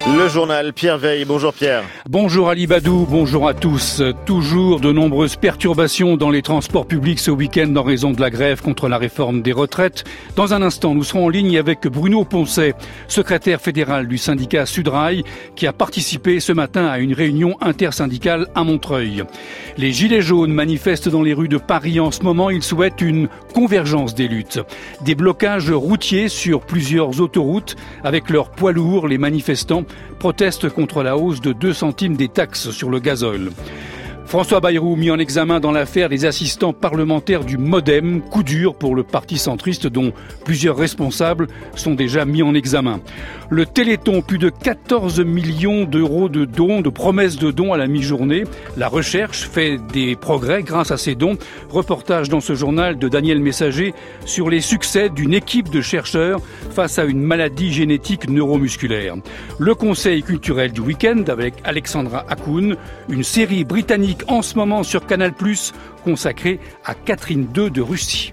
Le journal Pierre Veille. Bonjour Pierre. Bonjour Ali Badou, bonjour à tous. Toujours de nombreuses perturbations dans les transports publics ce week-end en raison de la grève contre la réforme des retraites. Dans un instant, nous serons en ligne avec Bruno Poncet, secrétaire fédéral du syndicat Sudrail, qui a participé ce matin à une réunion intersyndicale à Montreuil. Les Gilets jaunes manifestent dans les rues de Paris en ce moment. Ils souhaitent une convergence des luttes. Des blocages routiers sur plusieurs autoroutes. Avec leurs poids lourds, les manifestants protestent contre la hausse de 2 centimes des taxes sur le gazole. François Bayrou mis en examen dans l'affaire des assistants parlementaires du MoDem, coup dur pour le parti centriste dont plusieurs responsables sont déjà mis en examen. Le Téléthon, plus de 14 millions d'euros de dons, de promesses de dons à la mi-journée. La recherche fait des progrès grâce à ces dons. Reportage dans ce journal de Daniel Messager sur les succès d'une équipe de chercheurs face à une maladie génétique neuromusculaire. Le conseil culturel du week-end avec Alexandra Hakoun, une série britannique en ce moment sur Canal+, consacrée à Catherine II de Russie.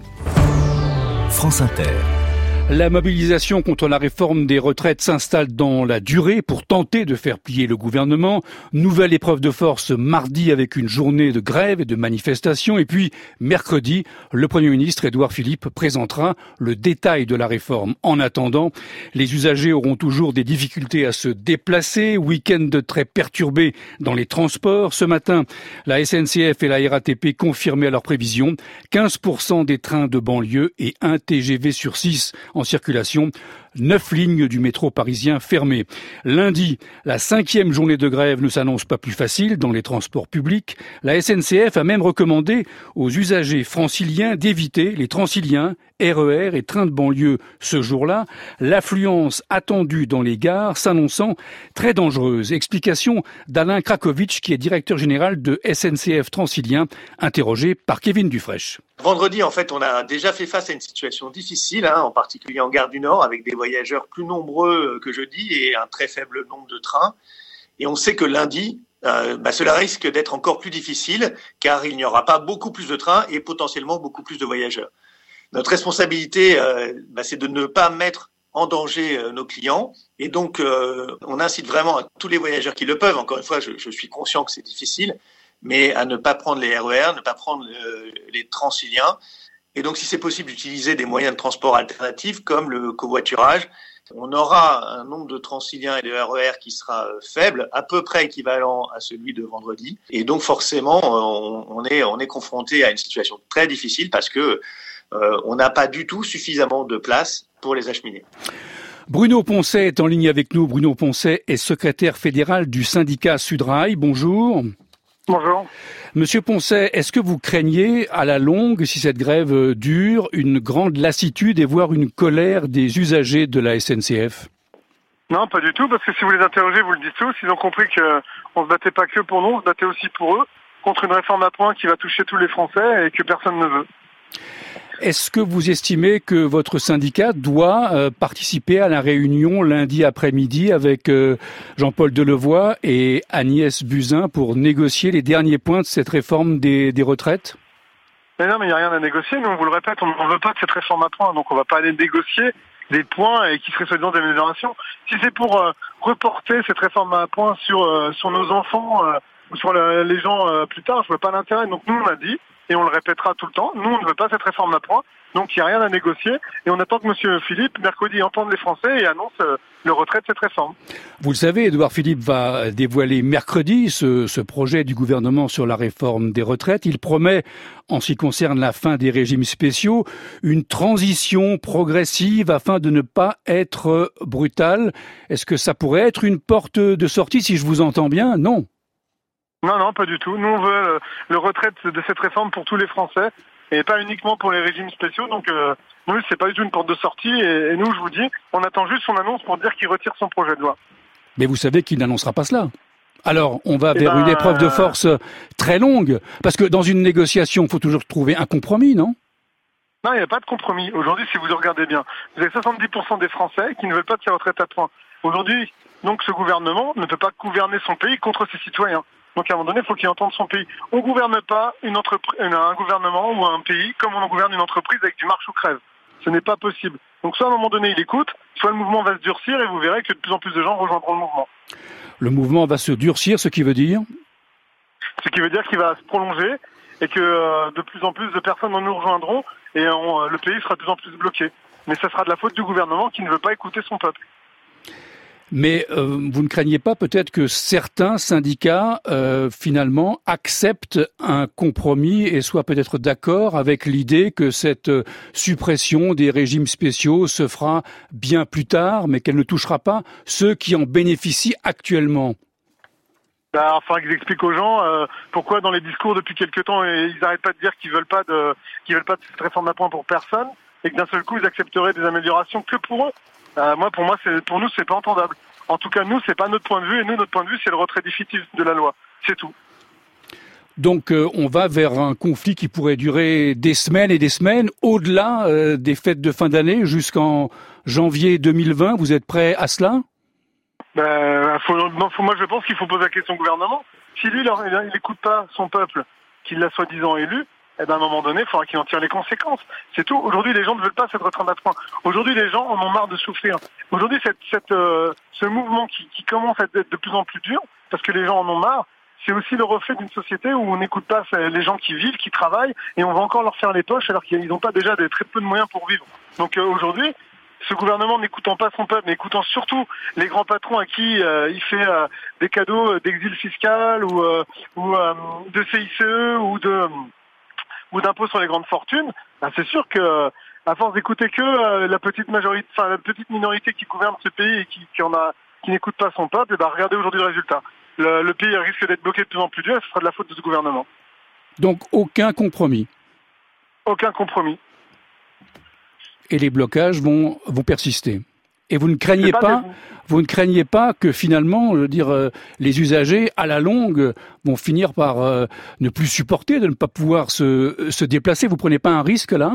France Inter. La mobilisation contre la réforme des retraites s'installe dans la durée pour tenter de faire plier le gouvernement. Nouvelle épreuve de force mardi avec une journée de grève et de manifestation. Et puis, mercredi, le Premier ministre Édouard Philippe présentera le détail de la réforme. En attendant, les usagers auront toujours des difficultés à se déplacer. Week-end très perturbé dans les transports. Ce matin, la SNCF et la RATP confirmaient leurs prévisions. 15% des trains de banlieue et 1 TGV sur 6 en circulation, 9 lignes du métro parisien fermées. Lundi, la 5e journée de grève ne s'annonce pas plus facile dans les transports publics. La SNCF a même recommandé aux usagers franciliens d'éviter les Transiliens, RER et trains de banlieue ce jour-là. L'affluence attendue dans les gares s'annonçant très dangereuse. Explication d'Alain Krakowicz, qui est directeur général de SNCF Transilien, interrogé par Kevin Dufresne. Vendredi, en fait, on a déjà fait face à une situation difficile, en particulier en gare du Nord, avec des voyageurs plus nombreux que jeudi et un très faible nombre de trains. Et on sait que lundi, cela risque d'être encore plus difficile, car il n'y aura pas beaucoup plus de trains et potentiellement beaucoup plus de voyageurs. Notre responsabilité, c'est de ne pas mettre en danger nos clients. Et donc, on incite vraiment à tous les voyageurs qui le peuvent. Encore une fois, je suis conscient que c'est difficile, mais à ne pas prendre les RER, ne pas prendre les Transiliens. Et donc, si c'est possible, d'utiliser des moyens de transport alternatifs comme le covoiturage. On aura un nombre de Transiliens et de RER qui sera faible, à peu près équivalent à celui de vendredi. Et donc, forcément, on est confronté à une situation très difficile parce que on n'a pas du tout suffisamment de place pour les acheminer. Bruno Poncet est en ligne avec nous. Bruno Poncet est secrétaire fédéral du syndicat Sudrail. Bonjour. Bonjour. Monsieur Poncet, est-ce que vous craignez à la longue, si cette grève dure, une grande lassitude et voire une colère des usagers de la SNCF ? Non, pas du tout, parce que si vous les interrogez, vous le dites tous. Ils ont compris qu'on se battait pas que pour nous, on se battait aussi pour eux, contre une réforme à points qui va toucher tous les Français et que personne ne veut. Est-ce que vous estimez que votre syndicat doit participer à la réunion lundi après-midi avec Jean-Paul Delevoye et Agnès Buzyn pour négocier les derniers points de cette réforme des retraites ? Mais non, mais il n'y a rien à négocier. Nous, on vous le répète, on ne veut pas de cette réforme à points, donc on ne va pas aller négocier des points et qui seraient soi-disant des améliorations. Si c'est pour reporter cette réforme à points sur nos enfants ou sur les gens plus tard, je ne vois pas l'intérêt. Donc nous, on a dit, et on le répétera tout le temps, nous, on ne veut pas cette réforme à points, donc il n'y a rien à négocier, et on attend que M. Philippe, mercredi, entende les Français et annonce le retrait de cette réforme. Vous le savez, Édouard Philippe va dévoiler mercredi ce projet du gouvernement sur la réforme des retraites. Il promet, en ce qui concerne la fin des régimes spéciaux, une transition progressive afin de ne pas être brutal. Est-ce que ça pourrait être une porte de sortie, si je vous entends bien ? Non. Non, pas du tout. Nous, on veut le retrait de cette réforme pour tous les Français et pas uniquement pour les régimes spéciaux. Donc, nous, c'est pas du tout une porte de sortie. Et nous, je vous dis, on attend juste son annonce pour dire qu'il retire son projet de loi. Mais vous savez qu'il n'annoncera pas cela. Alors, on va vers une épreuve de force très longue. Parce que dans une négociation, il faut toujours trouver un compromis, non ? Non, il n'y a pas de compromis. Aujourd'hui, si vous le regardez bien, vous avez 70% des Français qui ne veulent pas de ces retraites à points. Aujourd'hui, donc, ce gouvernement ne peut pas gouverner son pays contre ses citoyens. Donc à un moment donné, il faut qu'il entende son pays. On ne gouverne pas un gouvernement ou un pays comme on gouverne une entreprise avec du marche ou crève. Ce n'est pas possible. Donc soit à un moment donné, il écoute, soit le mouvement va se durcir et vous verrez que de plus en plus de gens rejoindront le mouvement. le mouvement va se durcir, ce qui veut dire qu'il va se prolonger et que de plus en plus de personnes nous rejoindront et le pays sera de plus en plus bloqué. Mais ça sera de la faute du gouvernement qui ne veut pas écouter son peuple. Mais vous ne craignez pas peut-être que certains syndicats, finalement, acceptent un compromis et soient peut-être d'accord avec l'idée que cette suppression des régimes spéciaux se fera bien plus tard, mais qu'elle ne touchera pas ceux qui en bénéficient actuellement? Il faudra qu'ils expliquent aux gens pourquoi dans les discours depuis quelque temps ils n'arrêtent pas de dire qu'ils veulent pas de cette réforme à points pour personne et que d'un seul coup ils accepteraient des améliorations que pour eux. Pour nous, c'est pas entendable. En tout cas, nous, c'est pas notre point de vue. Et nous, notre point de vue, c'est le retrait définitif de la loi. C'est tout. Donc, on va vers un conflit qui pourrait durer des semaines et des semaines, au-delà des fêtes de fin d'année, jusqu'en janvier 2020. Vous êtes prêts à cela? Moi, je pense qu'il faut poser la question au gouvernement. Si lui, il n'écoute pas son peuple, qu'il l'a soi-disant élu, à un moment donné, il faudra qu'il en tire les conséquences. C'est tout. Aujourd'hui, les gens ne veulent pas cette retraite à points. Aujourd'hui, les gens en ont marre de souffrir. Aujourd'hui, ce mouvement qui commence à être de plus en plus dur, parce que les gens en ont marre, c'est aussi le reflet d'une société où on n'écoute pas les gens qui vivent, qui travaillent, et on va encore leur faire les poches alors qu'ils n'ont pas déjà très peu de moyens pour vivre. Donc aujourd'hui, ce gouvernement n'écoutant pas son peuple, mais écoutant surtout les grands patrons à qui il fait des cadeaux d'exil fiscal ou de CICE ou d'impôts sur les grandes fortunes, c'est sûr que à force d'écouter que la petite minorité qui gouverne ce pays et qui n'écoute pas son peuple, regardez aujourd'hui le résultat. Le pays risque d'être bloqué de plus en plus dur et ce sera de la faute de ce gouvernement. Donc aucun compromis. Aucun compromis. Et les blocages vont persister. Et vous ne craignez pas que finalement, les usagers à la longue vont finir par ne plus supporter, de ne pas pouvoir se déplacer. Vous prenez pas un risque là?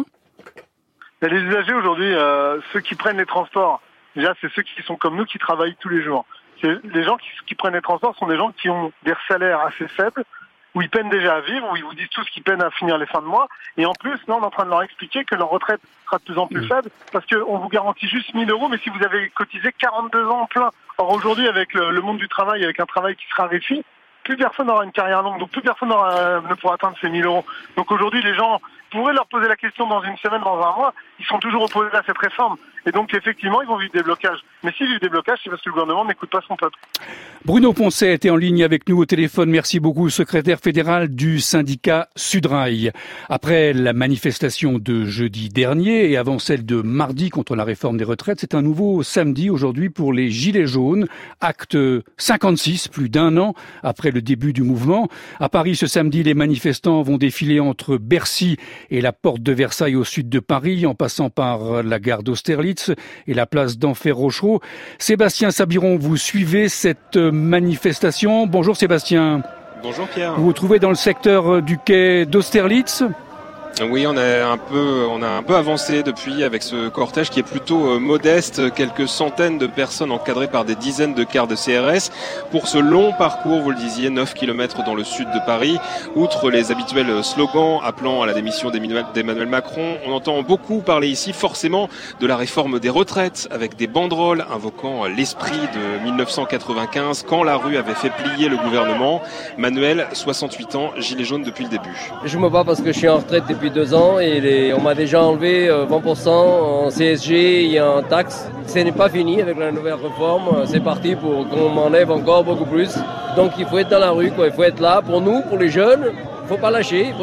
Les usagers aujourd'hui, ceux qui prennent les transports, déjà c'est ceux qui sont comme nous, qui travaillent tous les jours. Les gens qui prennent les transports sont des gens qui ont des salaires assez faibles, où ils peinent déjà à vivre, où ils vous disent tous qu'ils peinent à finir les fins de mois. Et en plus, là, on est en train de leur expliquer que leur retraite sera de plus en plus faible, parce qu'on vous garantit juste 1 000 €, mais si vous avez cotisé 42 ans en plein. Or aujourd'hui, avec le monde du travail, avec un travail qui se raréfie, plus personne n'aura une carrière longue, donc plus personne ne pourra atteindre ces 1 000 €. Donc aujourd'hui, les gens pourraient leur poser la question dans une semaine, dans un mois, ils sont toujours opposés à cette réforme. Et donc effectivement, ils vont vivre des blocages. Mais s'ils vivent des blocages, c'est parce que le gouvernement n'écoute pas son peuple. Bruno Poncet était en ligne avec nous au téléphone. Merci beaucoup, secrétaire fédéral du syndicat Sudrail. Après la manifestation de jeudi dernier et avant celle de mardi contre la réforme des retraites, c'est un nouveau samedi aujourd'hui pour les Gilets jaunes. Acte 56, plus d'1 an après le début du mouvement. À Paris, ce samedi, les manifestants vont défiler entre Bercy et la porte de Versailles au sud de Paris, en passant par la gare d'Austerlitz et la place d'Enfer-Rochereau. Sébastien Sabiron, vous suivez cette manifestation. Bonjour Sébastien. Bonjour Pierre. Vous vous trouvez dans le secteur du quai d'Austerlitz ? Oui, on a un peu avancé depuis avec ce cortège qui est plutôt modeste, quelques centaines de personnes encadrées par des dizaines de cars de CRS pour ce long parcours, vous le disiez, 9 km dans le sud de Paris. Outre les habituels slogans appelant à la démission d'Emmanuel Macron, on entend beaucoup parler ici forcément de la réforme des retraites avec des banderoles invoquant l'esprit de 1995 quand la rue avait fait plier le gouvernement. Manuel, 68 ans, gilet jaune depuis le début. Je me bats parce que je suis en retraite depuis 2 ans et on m'a déjà enlevé 20% en CSG et en taxes. Ce n'est pas fini avec la nouvelle réforme. C'est parti pour qu'on m'enlève encore beaucoup plus. Donc il faut être dans la rue, quoi. Il faut être là pour nous, pour les jeunes. Il ne faut pas lâcher,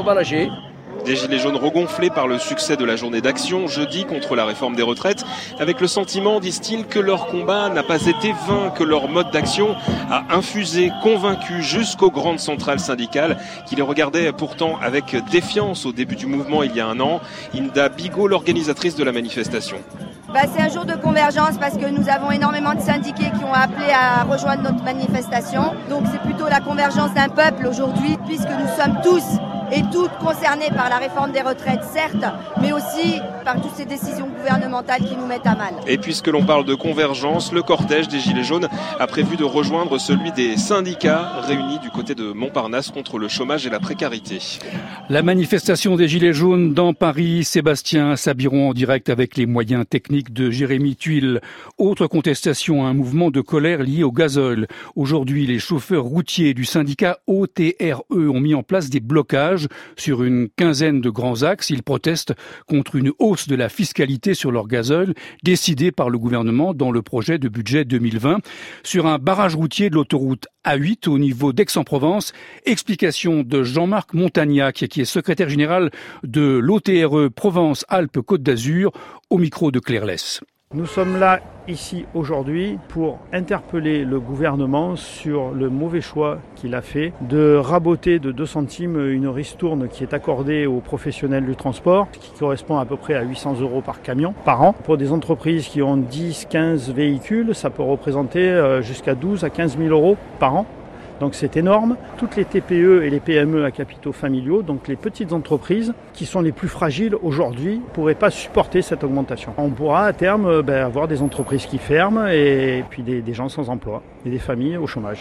Des gilets jaunes regonflés par le succès de la journée d'action jeudi contre la réforme des retraites, avec le sentiment, disent-ils, que leur combat n'a pas été vain, que leur mode d'action a infusé, convaincu jusqu'aux grandes centrales syndicales, qui les regardaient pourtant avec défiance au début du mouvement il y a 1 an. Inda Bigot, l'organisatrice de la manifestation. C'est un jour de convergence parce que nous avons énormément de syndiqués qui ont appelé à rejoindre notre manifestation. Donc c'est plutôt la convergence d'un peuple aujourd'hui, puisque nous sommes tous et toutes concernées par la réforme des retraites, certes, mais aussi par toutes ces décisions gouvernementales qui nous mettent à mal. Et puisque l'on parle de convergence, le cortège des Gilets jaunes a prévu de rejoindre celui des syndicats réunis du côté de Montparnasse contre le chômage et la précarité. La manifestation des Gilets jaunes dans Paris, Sébastien Sabiron en direct avec les moyens techniques de Jérémy Tuile. Autre contestation, un mouvement de colère lié au gazole. Aujourd'hui, les chauffeurs routiers du syndicat OTRE ont mis en place des blocages sur une quinzaine de grands axes. Ils protestent contre une hausse de la fiscalité sur leur gazole décidée par le gouvernement dans le projet de budget 2020 sur un barrage routier de l'autoroute A8 au niveau d'Aix-en-Provence. Explication de Jean-Marc Montagnac, qui est secrétaire général de l'OTRE Provence-Alpes-Côte d'Azur, au micro de Claire Less. Nous sommes là, ici, aujourd'hui, pour interpeller le gouvernement sur le mauvais choix qu'il a fait de raboter de 2 centimes une ristourne qui est accordée aux professionnels du transport, qui correspond à peu près à 800 € par camion par an. Pour des entreprises qui ont 10-15 véhicules, ça peut représenter jusqu'à 12 à 15 000 € par an. Donc c'est énorme. Toutes les TPE et les PME à capitaux familiaux, donc les petites entreprises qui sont les plus fragiles aujourd'hui, ne pourraient pas supporter cette augmentation. On pourra à terme avoir des entreprises qui ferment et puis des gens sans emploi et des familles au chômage.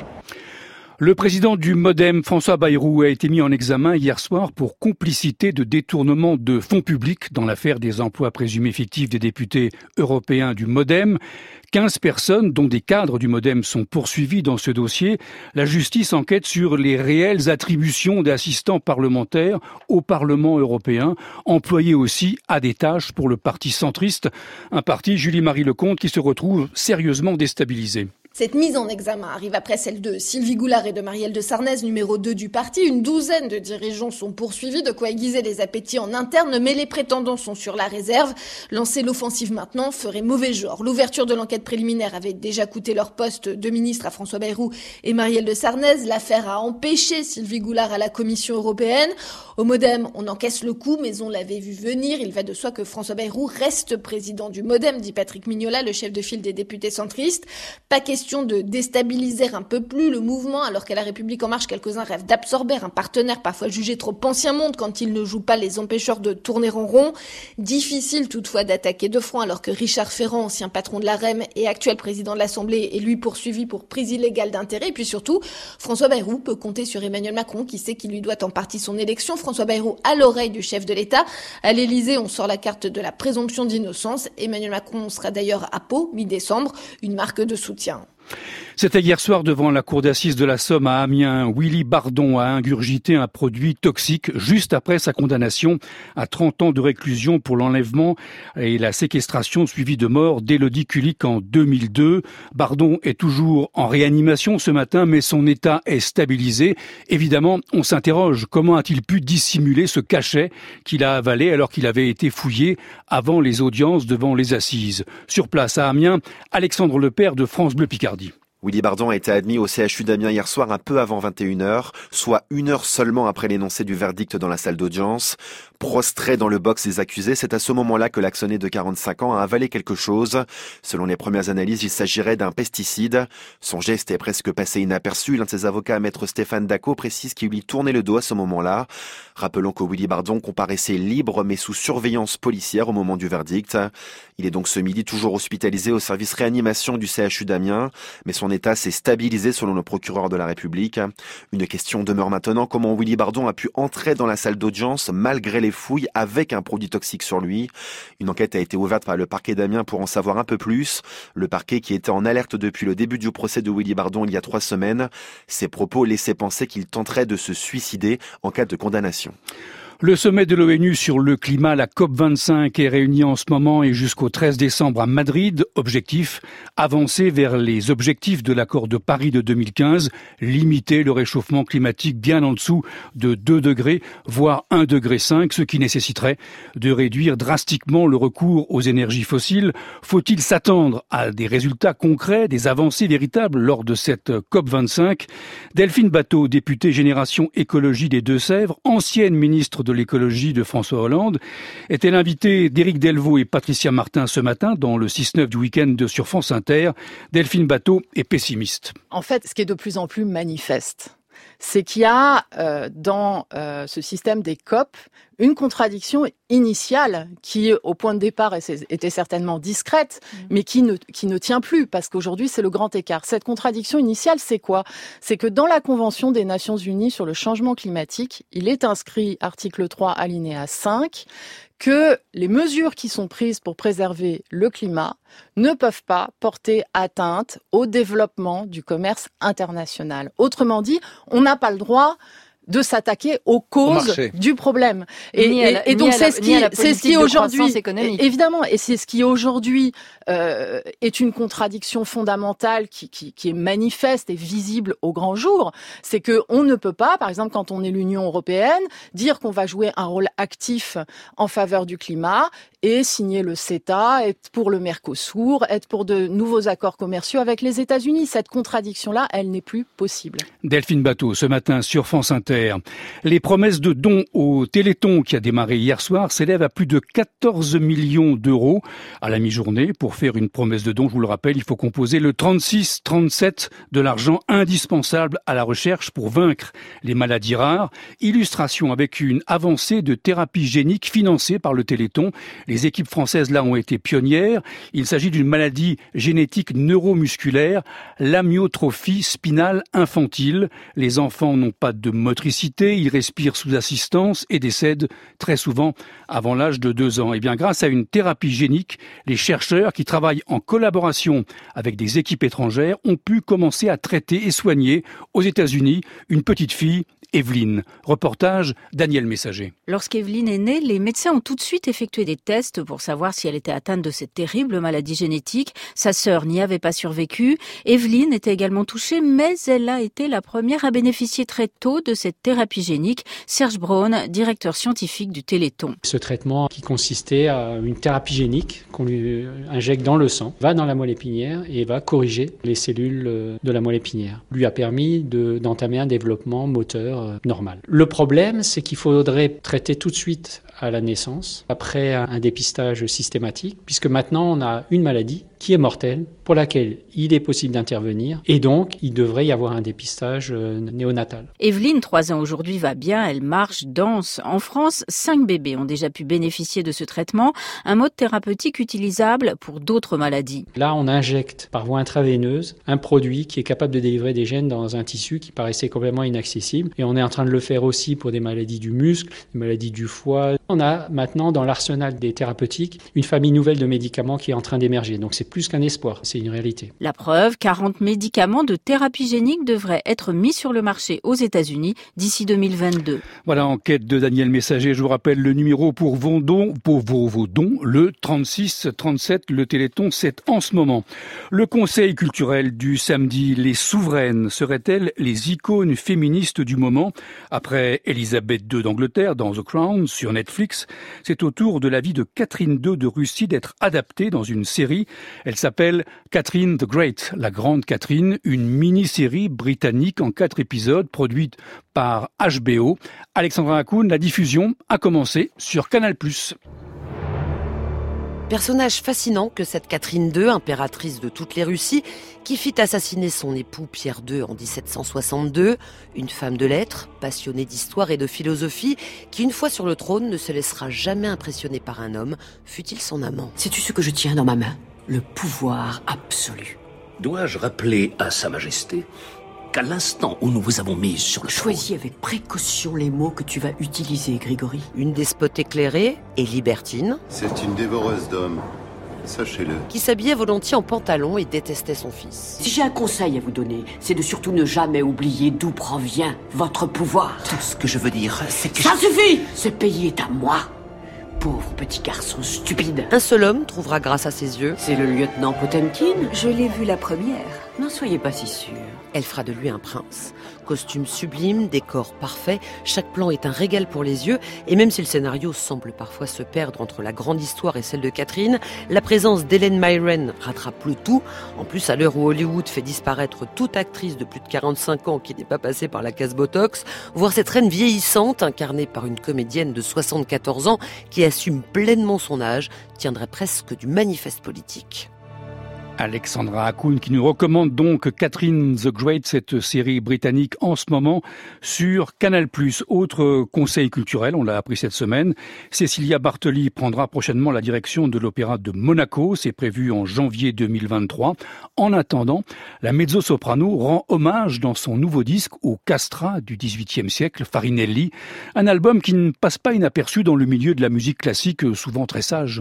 Le président du MoDem, François Bayrou, a été mis en examen hier soir pour complicité de détournement de fonds publics dans l'affaire des emplois présumés fictifs des députés européens du MoDem. 15 personnes, dont des cadres du MoDem, sont poursuivies dans ce dossier. La justice enquête sur les réelles attributions d'assistants parlementaires au Parlement européen, employés aussi à des tâches pour le parti centriste, un parti, Julie-Marie Lecomte, qui se retrouve sérieusement déstabilisé. Cette mise en examen arrive après celle de Sylvie Goulard et de Marielle de Sarnez, numéro 2 du parti. Une douzaine de dirigeants sont poursuivis, de quoi aiguiser les appétits en interne, mais les prétendants sont sur la réserve. Lancer l'offensive maintenant ferait mauvais genre. L'ouverture de l'enquête préliminaire avait déjà coûté leur poste de ministre à François Bayrou et Marielle de Sarnez. L'affaire a empêché Sylvie Goulard à la Commission européenne. Au MoDem, on encaisse le coup, mais on l'avait vu venir. Il va de soi que François Bayrou reste président du MoDem, dit Patrick Mignola, le chef de file des députés centristes. Pas question de déstabiliser un peu plus le mouvement, alors qu'à La République En Marche, quelques-uns rêvent d'absorber un partenaire parfois jugé trop ancien monde quand il ne joue pas les empêcheurs de tourner en rond. Difficile toutefois d'attaquer de front, alors que Richard Ferrand, ancien patron de l'AREM et actuel président de l'Assemblée, est lui poursuivi pour prise illégale d'intérêt. Et puis surtout, François Bayrou peut compter sur Emmanuel Macron, qui sait qu'il lui doit en partie son élection. François Bayrou à l'oreille du chef de l'État. À l'Élysée, on sort la carte de la présomption d'innocence. Emmanuel Macron sera d'ailleurs à Pau, mi-décembre, une marque de soutien. C'était hier soir devant la cour d'assises de la Somme à Amiens. Willy Bardon a ingurgité un produit toxique juste après sa condamnation à 30 ans de réclusion pour l'enlèvement et la séquestration suivie de mort d'Élodie Kulik en 2002. Bardon est toujours en réanimation ce matin, mais son état est stabilisé. Évidemment, on s'interroge, comment a-t-il pu dissimuler ce cachet qu'il a avalé alors qu'il avait été fouillé avant les audiences devant les assises? Sur place à Amiens, Alexandre Lepère de France Bleu Picardie. Willy Bardon a été admis au CHU d'Amiens hier soir un peu avant 21h, soit 1 heure seulement après l'énoncé du verdict dans la salle d'audience. Prostré dans le box des accusés, c'est à ce moment-là que l'actionné de 45 ans a avalé quelque chose. Selon les premières analyses, il s'agirait d'un pesticide. Son geste est presque passé inaperçu. L'un de ses avocats, maître Stéphane Dacot, précise qu'il lui tournait le dos à ce moment-là. Rappelons que Willy Bardon comparaissait libre mais sous surveillance policière au moment du verdict. Il est donc ce midi toujours hospitalisé au service réanimation du CHU d'Amiens, mais son état s'est stabilisé selon le procureur de la République. Une question demeure maintenant, comment Willy Bardon a pu entrer dans la salle d'audience malgré les fouilles avec un produit toxique sur lui. Une enquête a été ouverte par le parquet d'Amiens pour en savoir un peu plus. Le parquet qui était en alerte depuis le début du procès de Willy Bardon il y a 3 semaines. Ses propos laissaient penser qu'il tenterait de se suicider en cas de condamnation. Le sommet de l'ONU sur le climat, la COP25, est réuni en ce moment et jusqu'au 13 décembre à Madrid. Objectif, avancer vers les objectifs de l'accord de Paris de 2015, limiter le réchauffement climatique bien en dessous de 2 degrés, voire 1,5 degré, ce qui nécessiterait de réduire drastiquement le recours aux énergies fossiles. Faut-il s'attendre à des résultats concrets, des avancées véritables lors de cette COP25? Delphine Batteau, députée Génération Écologie des Deux-Sèvres, ancienne ministre de l'écologie de François Hollande, était l'invitée d'Éric Delvaux et Patricia Martin ce matin dans le 6-9 du week-end sur France Inter. Delphine Batteau est pessimiste. En fait, ce qui est de plus en plus manifeste, c'est qu'il y a dans ce système des COP une contradiction initiale qui, au point de départ, était certainement discrète, mais qui ne tient plus, parce qu'aujourd'hui, c'est le grand écart. Cette contradiction initiale, c'est quoi ? C'est que dans la Convention des Nations Unies sur le changement climatique, il est inscrit, article 3, alinéa 5, que les mesures qui sont prises pour préserver le climat ne peuvent pas porter atteinte au développement du commerce international. Autrement dit, on n'a pas le droit de s'attaquer aux causes du problème. Et donc c'est ce qui aujourd'hui, évidemment, et c'est ce qui aujourd'hui est une contradiction fondamentale qui est manifeste et visible au grand jour. C'est que on ne peut pas, par exemple, quand on est l'Union européenne, dire qu'on va jouer un rôle actif en faveur du climat et signer le CETA, être pour le Mercosur, être pour de nouveaux accords commerciaux avec les États-Unis. Cette contradiction-là, elle n'est plus possible. Delphine Bateau, ce matin sur France Inter. Les promesses de dons au Téléthon qui a démarré hier soir s'élèvent à plus de 14 millions d'euros à la mi-journée. Pour faire une promesse de don, je vous le rappelle, il faut composer le 36-37 de l'argent indispensable à la recherche pour vaincre les maladies rares. Illustration avec une avancée de thérapie génique financée par le Téléthon. Les équipes françaises là ont été pionnières. Il s'agit d'une maladie génétique neuromusculaire, l'amyotrophie spinale infantile. Les enfants n'ont pas de motricité, ils respirent sous assistance et décèdent très souvent avant l'âge de 2 ans. Et bien, grâce à une thérapie génique, les chercheurs qui travaillent en collaboration avec des équipes étrangères ont pu commencer à traiter et soigner aux États-Unis une petite fille, Evelyne. Reportage Daniel Messager. Lorsqu'Evelyne est née, les médecins ont tout de suite effectué des tests pour savoir si elle était atteinte de cette terrible maladie génétique. Sa sœur n'y avait pas survécu. Evelyne était également touchée, mais elle a été la première à bénéficier très tôt de cette thérapie génique. Serge Braun, directeur scientifique du Téléthon. Ce traitement qui consistait à une thérapie génique qu'on lui injecte dans le sang, va dans la moelle épinière et va corriger les cellules de la moelle épinière. Lui a permis d'entamer un développement moteur normal. Le problème, c'est qu'il faudrait traiter tout de suite à la naissance, après un dépistage systématique, puisque maintenant on a une maladie qui est mortelle, pour laquelle il est possible d'intervenir, et donc il devrait y avoir un dépistage néonatal. Evelyne, 3 ans aujourd'hui, va bien, elle marche, danse. En France, 5 bébés ont déjà pu bénéficier de ce traitement, un mode thérapeutique utilisable pour d'autres maladies. Là, on injecte par voie intraveineuse un produit qui est capable de délivrer des gènes dans un tissu qui paraissait complètement inaccessible, et on est en train de le faire aussi pour des maladies du muscle, des maladies du foie. On a maintenant dans l'arsenal des thérapeutiques une famille nouvelle de médicaments qui est en train d'émerger. Donc c'est plus qu'un espoir, c'est une réalité. La preuve, 40 médicaments de thérapie génique devraient être mis sur le marché aux États-Unis d'ici 2022. Voilà, enquête de Daniel Messager. Je vous rappelle le numéro pour vos dons, le 36-37. Le Téléthon, c'est en ce moment. Le conseil culturel du samedi, les souveraines seraient-elles les icônes féministes du moment? Après Elisabeth II d'Angleterre dans The Crown sur Netflix, c'est au tour de la vie de Catherine II de Russie d'être adaptée dans une série. Elle s'appelle Catherine the Great, la grande Catherine, une mini-série britannique en 4 épisodes produite par HBO. Alexandra Hakoun, la diffusion a commencé sur Canal+. Personnage fascinant que cette Catherine II, impératrice de toutes les Russies, qui fit assassiner son époux Pierre II en 1762, une femme de lettres, passionnée d'histoire et de philosophie, qui une fois sur le trône ne se laissera jamais impressionner par un homme, fût-il son amant. Sais-tu ce que je tiens dans ma main? Le pouvoir absolu. Dois-je rappeler à Sa Majesté qu'à l'instant où nous vous avons mise sur le trône... Choisis avec précaution les mots que tu vas utiliser, Grégory. Une despote éclairée et libertine. C'est une dévoreuse d'hommes, sachez-le. Qui s'habillait volontiers en pantalon et détestait son fils. Si j'ai un conseil à vous donner, c'est de surtout ne jamais oublier d'où provient votre pouvoir. Tout ce que je veux dire, c'est que... Ça suffit! Ce pays est à moi. Pauvre petit garçon stupide. Un seul homme trouvera grâce à ses yeux. C'est le lieutenant Potemkin. Je l'ai vu la première. N'en soyez pas si sûr. Elle fera de lui un prince. Costume sublime, décor parfait, chaque plan est un régal pour les yeux, et même si le scénario semble parfois se perdre entre la grande histoire et celle de Catherine, la présence d'Helen Mirren rattrape le tout. En plus, à l'heure où Hollywood fait disparaître toute actrice de plus de 45 ans qui n'est pas passée par la case Botox, voir cette reine vieillissante, incarnée par une comédienne de 74 ans qui assume pleinement son âge, tiendrait presque du manifeste politique. Alexandra Hakoun qui nous recommande donc Catherine the Great, cette série britannique en ce moment sur Canal+. Autre conseil culturel, on l'a appris cette semaine, Cécilia Bartoli prendra prochainement la direction de l'Opéra de Monaco, c'est prévu en janvier 2023. En attendant, la mezzo-soprano rend hommage dans son nouveau disque au castrat du XVIIIe siècle, Farinelli, un album qui ne passe pas inaperçu dans le milieu de la musique classique, souvent très sage.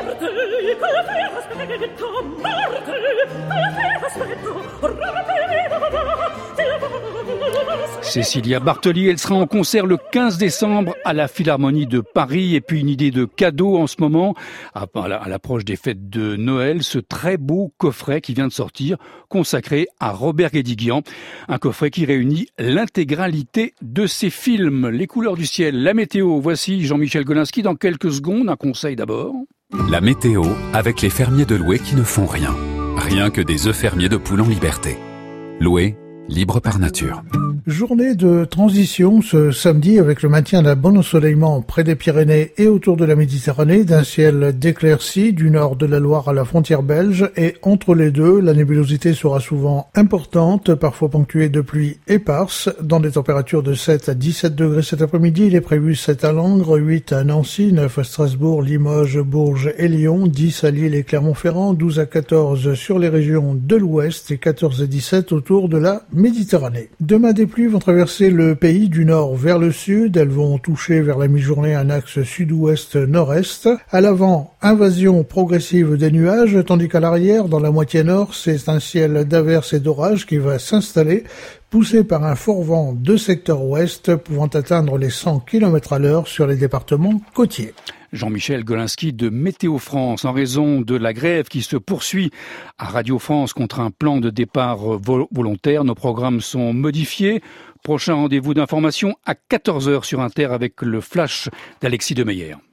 Cécilia Bartoli, elle sera en concert le 15 décembre à la Philharmonie de Paris. Et puis une idée de cadeau en ce moment, à l'approche des fêtes de Noël, ce très beau coffret qui vient de sortir, consacré à Robert Guédiguian. Un coffret qui réunit l'intégralité de ses films. Les couleurs du ciel, la météo, voici Jean-Michel Golinski dans quelques secondes. Un conseil d'abord. La météo avec les fermiers de Loué qui ne font rien. Rien que des œufs fermiers de poules en liberté. Loué, libre par nature. Journée de transition ce samedi avec le maintien d'un bon ensoleillement près des Pyrénées et autour de la Méditerranée, d'un ciel d'éclaircies du nord de la Loire à la frontière belge, et entre les deux, la nébulosité sera souvent importante, parfois ponctuée de pluies éparses. Dans des températures de 7 à 17 degrés cet après-midi, il est prévu 7 à Langres, 8 à Nancy, 9 à Strasbourg, Limoges, Bourges et Lyon, 10 à Lille et Clermont-Ferrand, 12 à 14 sur les régions de l'ouest et 14 à 17 autour de la Méditerranée. Demain, des pluies vont traverser le pays du nord vers le sud. Elles vont toucher vers la mi-journée un axe sud-ouest-nord-est. À l'avant, invasion progressive des nuages, tandis qu'à l'arrière, dans la moitié nord, c'est un ciel d'averses et d'orages qui va s'installer, poussé par un fort vent de secteur ouest, pouvant atteindre les 100 km/h sur les départements côtiers. Jean-Michel Golinski de Météo France. En raison de la grève qui se poursuit à Radio France contre un plan de départ volontaire, nos programmes sont modifiés. Prochain rendez-vous d'information à 14h sur Inter avec le flash d'Alexis Demeyer.